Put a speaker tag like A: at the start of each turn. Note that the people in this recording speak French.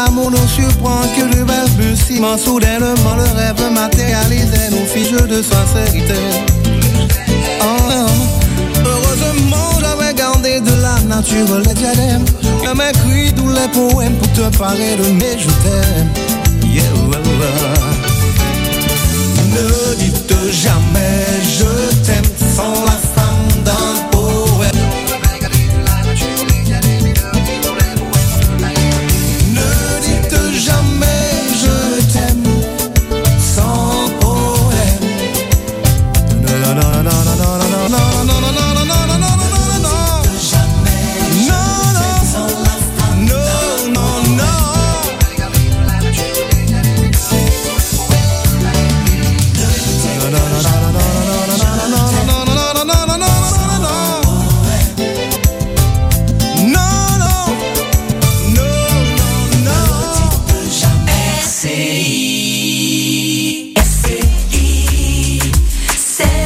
A: l'amour nous surprend que le balbutiement. Soudainement le rêve matérialisait nos fiches de sincérité. Heureusement j'avais gardé de la nature les diadèmes. Je m'écris tous les poèmes pour te parler de mes je t'aime. Yeah, Ne dites jamais